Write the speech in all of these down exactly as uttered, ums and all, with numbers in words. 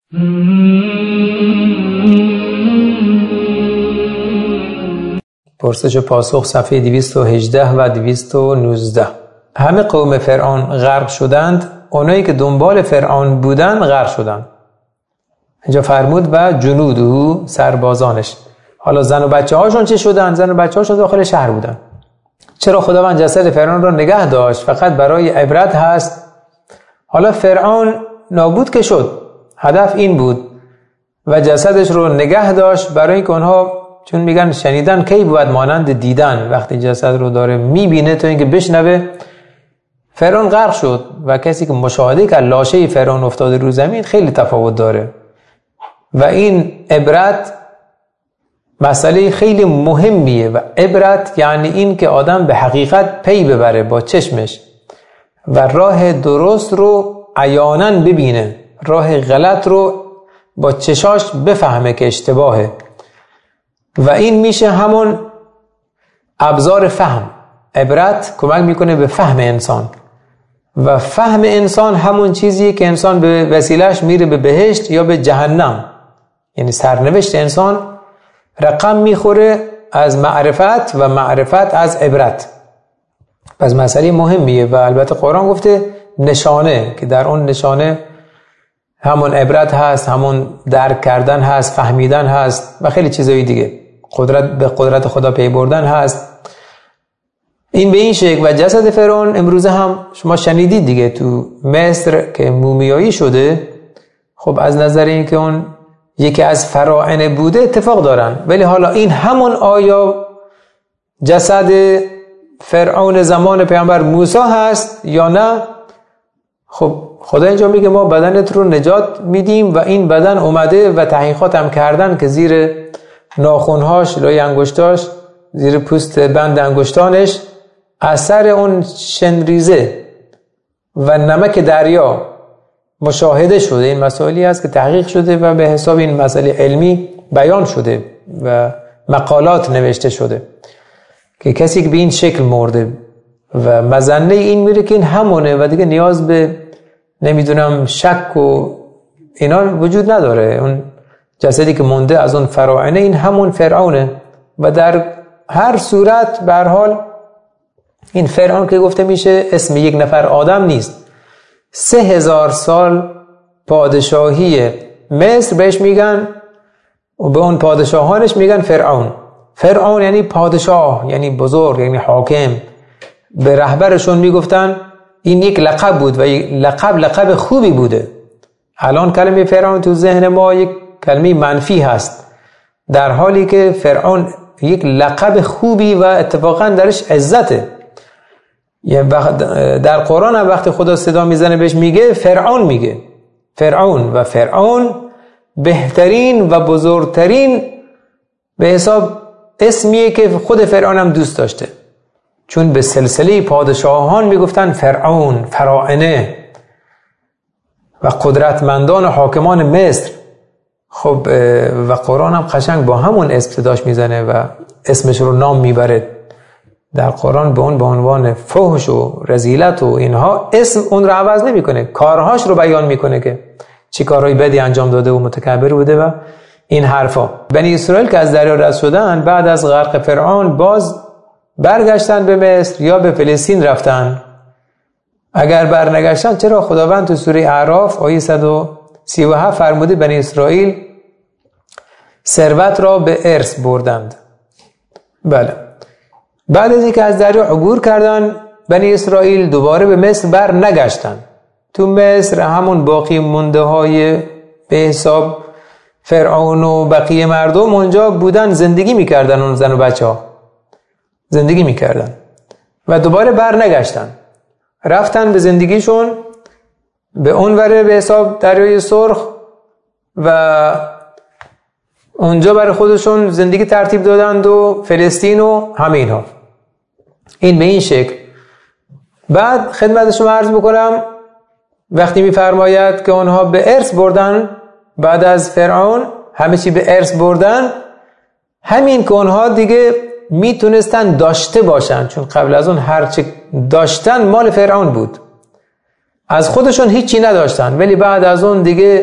پرسش و پاسخ صفحه دویست و هجده و دویست و نوزده. همه قوم فرعون غرق شدند، اونایی که دنبال فرعون بودن غرق شدند. اینجا فرمود و جنودو، سربازانش. حالا زن و بچه هاشون چه شدن؟ زن و بچه هاشون داخل شهر بودن. چرا خداوند جسد فرعون را نگه داشت؟ فقط برای عبرت هست. حالا فرعون نابود که شد، هدف این بود و جسدش رو نگه داشت برای اینکه اونها، چون میگن شنیدن کی بود مانند دیدن، وقتی جسد رو داره میبینه تا اینکه بشنوه. فرعون غرق شد و کسی که مشاهده که لاشه فرعون افتاده رو زمین خیلی تفاوت داره و این عبرت مسئله خیلی مهمیه. و عبرت یعنی این که آدم به حقیقت پی ببره با چشمش و راه درست رو عیاناً ببینه، راه غلط رو با چشاش بفهمه که اشتباهه. و این میشه همون ابزار فهم. عبرت کمک میکنه به فهم انسان و فهم انسان همون چیزیه که انسان به وسیلهش میره به بهشت یا به جهنم. یعنی سرنوشت انسان رقم میخوره از معرفت و معرفت از عبرت. پس مسئله مهمیه و البته قرآن گفته نشانه، که در اون نشانه همون عبرت هست، همون درک کردن هست، فهمیدن هست و خیلی چیزایی دیگه. قدرت به قدرت خدا پی بردن هست. این به این شکل. و جسد فرعون امروزه هم شما شنیدید دیگه، تو مصر که مومیایی شده. خب از نظر این که اون یکی از فراعنه بوده اتفاق دارن، ولی حالا این همون آیا جسد فرعون زمان پیامبر موسی هست یا نه؟ خب خدا اینجا میگه ما بدنت رو نجات میدیم و این بدن اومده و تحقیقات هم کردن که زیر ناخونهاش، لای انگشتاش، زیر پوست بند انگشتانش اثر اون شنریزه و نمک دریا مشاهده شده. این مسائلی هست که تحقیق شده و به حساب این مسئله علمی بیان شده و مقالات نوشته شده که کسی که به این شکل مرده و مظنه این میره که این همونه و دیگه نیاز به نمیدونم شک و اینا وجود نداره. اون جسدی که مونده از اون فراعنه این همون فرعونه و در هر صورت به هر حال این فرعون که گفته میشه اسم یک نفر آدم نیست. سه هزار سال پادشاهی مصر بهش میگن و به اون پادشاهانش میگن فرعون. فرعون یعنی پادشاه، یعنی بزرگ، یعنی حاکم. به رهبرشون میگفتن این یک لقب بود و یک لقب لقب خوبی بوده. الان کلمه فرعون تو ذهن ما یک کلمه منفی هست، در حالی که فرعون یک لقب خوبی و اتفاقا درش عزته. در قرآن هم وقتی خدا صدا میزنه بهش میگه فرعون، میگه فرعون و فرعون بهترین و بزرگترین به حساب اسمیه که خود فرعون هم دوست داشته، چون به سلسله پادشاهان میگفتن فرعون، فراعنه و قدرتمندان و حاکمان مصر. خب و قرآن هم قشنگ با همون اسم صداش میزنه و اسمش رو نام میبره. در قرآن به اون به عنوان فحش و رذیلت و اینها اسم اون رو عوض نمیکنه، کارهاش رو بیان میکنه که چی کارهای بدی انجام داده و متکبر بوده و این حرفا. بنی اسرائیل که از دریا رد شدن بعد از غرق فرعون باز برگشتن به مصر یا به فلسطین رفتن. اگر برنگشتن چرا؟ خداوند تو سوره اعراف آیه صد و سی و هفت فرموده بنی اسرائیل ثروت را به ارث بردند. بله. بعد از اینکه از دریا عبور کردن بنی اسرائیل دوباره به مصر بر نگشتن. تو مصر همون باقی مونده های به حساب فرعون و بقیه مردم اونجا بودن، زندگی میکردن، اون زن و بچه ها زندگی میکردن و دوباره بر نگشتن، رفتن به زندگیشون به اون وره به حساب دریای سرخ و اونجا برای خودشون زندگی ترتیب دادند و فلسطین و همه اینها. این به این شکل. بعد خدمت شما عرض بکنم وقتی میفرماید که اونها به ارث بردن بعد از فرعون همه چی به ارث بردن، همین که اونها دیگه میتونستن داشته باشن، چون قبل از اون هرچی داشتن مال فرعون بود، از خودشون هیچی نداشتن، ولی بعد از اون دیگه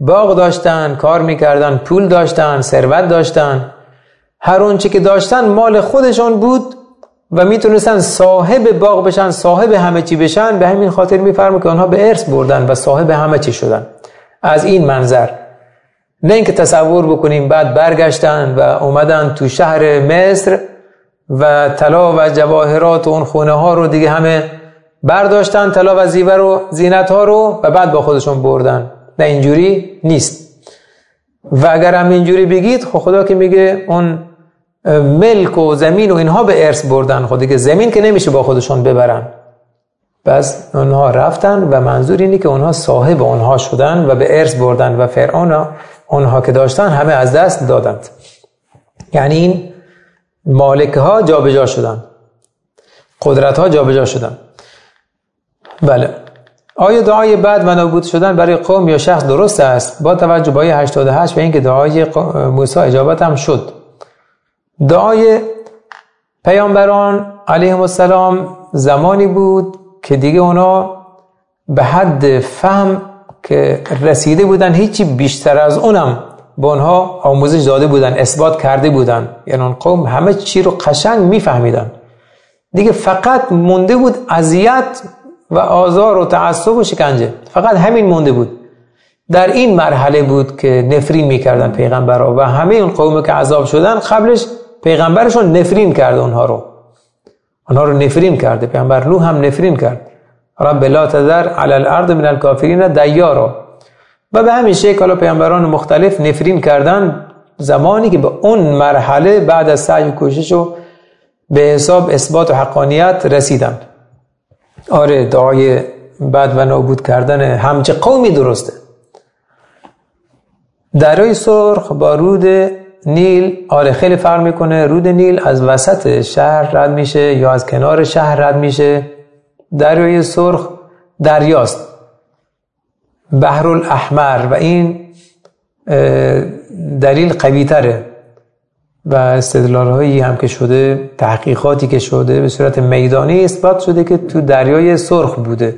باغ داشتن، کار میکردن، پول داشتن، ثروت داشتن، هر اون چی که داشتن مال خودشون بود و میتونستن صاحب باغ بشن، صاحب همه چی بشن. به همین خاطر میفرمه که اونها به ارث بردن و صاحب همه چی شدن. از این منظر، نه اینکه تصور بکنیم بعد برگشتن و اومدن تو شهر مصر و طلا و جواهرات و اون خونه ها رو دیگه همه برداشتن، طلا و زیور و زینت ها رو، و بعد با خودشون بردن. نه، اینجوری نیست. و اگر هم اینجوری بگید، خب خدا که میگه اون ملک و زمین و اینها به ارث بردن، خب دیگه زمین که نمیشه با خودشون ببرن. بس اونها رفتن و منظور اینه که اونها صاحب اونها شدن و به ارث بردن و فرعون اونها که داشتن همه از دست دادند. یعنی این مالک ها جابجا شدن، قدرت ها جابجا شدن. بله. آیا دعای بعد و نابود شدن برای قوم یا شخص درست است؟ با توجه به آیه هشتاد و هشت و اینکه دعای موسی اجابت هم شد. دعای پیامبران علیهم السلام زمانی بود که دیگه اونا به حد فهم که رسیده بودن، هیچی بیشتر از اونم به اونها آموزش داده بودن، اثبات کرده بودن. یعنی اون قوم همه چی رو قشنگ میفهمیدن. دیگه فقط مونده بود اذیت و آزار و تعصب و شکنجه، فقط همین مونده بود. در این مرحله بود که نفرین میکردن پیغمبرها و همه اون قومی که عذاب شدن قبلش پیغمبرشون نفرین کرده اونها رو اونها رو نفرین کرده. پیغمبر نوح هم نفرین کرد، رب لا تذر علی الارض من الکافرین دیارا. و به همین شکل حالا پیغمبران مختلف نفرین کردن زمانی که به اون مرحله بعد از سعی و کوشش و به حساب اثبات و حقانیت رسیدن. آره، دعای بعد و نابود کردن همچه قومی درسته. دریای سرخ با رود نیل، آره خیلی فرق میکنه. رود نیل از وسط شهر رد میشه یا از کنار شهر رد میشه. دریای سرخ دریاست، بحر الاحمر، و این دلیل قوی تره و استدلال هایی هم که شده، تحقیقاتی که شده به صورت میدانی اثبات شده که تو دریای سرخ بوده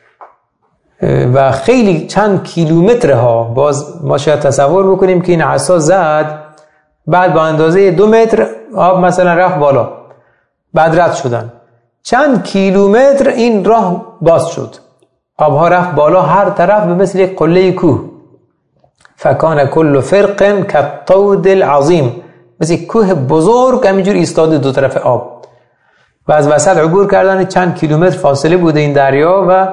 و خیلی چند کیلومترها. باز ما شاید تصور بکنیم که این عصا زد، بعد با اندازه دو متر آب مثلا رفت بالا، بعد رد شدن. چند کیلومتر این راه باز شد، آبها رفت بالا هر طرف به مثل یک قله کوه. فکان کل فرق کالطود العظیم، مثل کوه بزرگ همینجور ایستاده دو طرف آب و از وسط عبور کردن. چند کیلومتر فاصله بوده این دریا و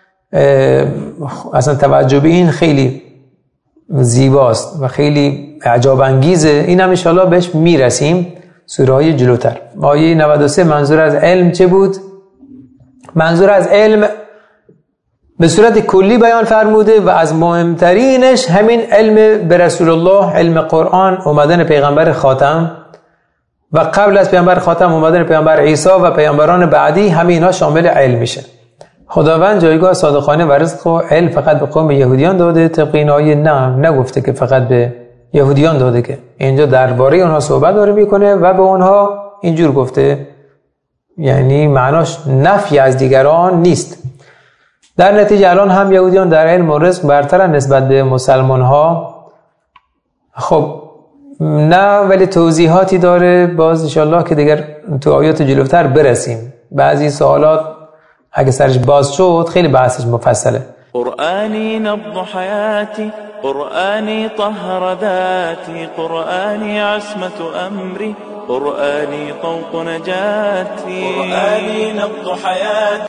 اصلا توجه به این خیلی زیباست و خیلی عجاب انگیزه. این هم انشاءالله بهش میرسیم سوره های جلوتر. آیه نود و سه منظور از علم چه بود؟ منظور از علم به صورت کلی بیان فرموده و از مهمترینش همین علم به رسول الله، علم قرآن، اومدن پیغمبر خاتم و قبل از پیغمبر خاتم اومدن پیغمبر عیسی و پیغمبران بعدی، همه اینا شامل علم میشه. خداوند جایگاه صادقانه و رزق و علم فقط به قوم یهودیان داده. طبق این آیه نه نگفته که فقط به یهودیان داده، که اینجا درباره اونها صحبت داره میکنه و به اونها اینجور گفته، یعنی معناش نفی از دیگران نیست. در نتیجه الان هم یهودیان در علم و رزق برترن نسبت به مسلمان ها. خب نه، ولی توضیحاتی داره باز انشالله که دیگر تو آیات جلوتر برسیم. بعضی سوالات اگه سرش باز شد خیلی بحثش مفصله. قرآني نبض حياتي، قرآني طهر ذاتي، قرآني عصمة أمري، قرآني طوق نجاتي، قرآني نبض حياتي.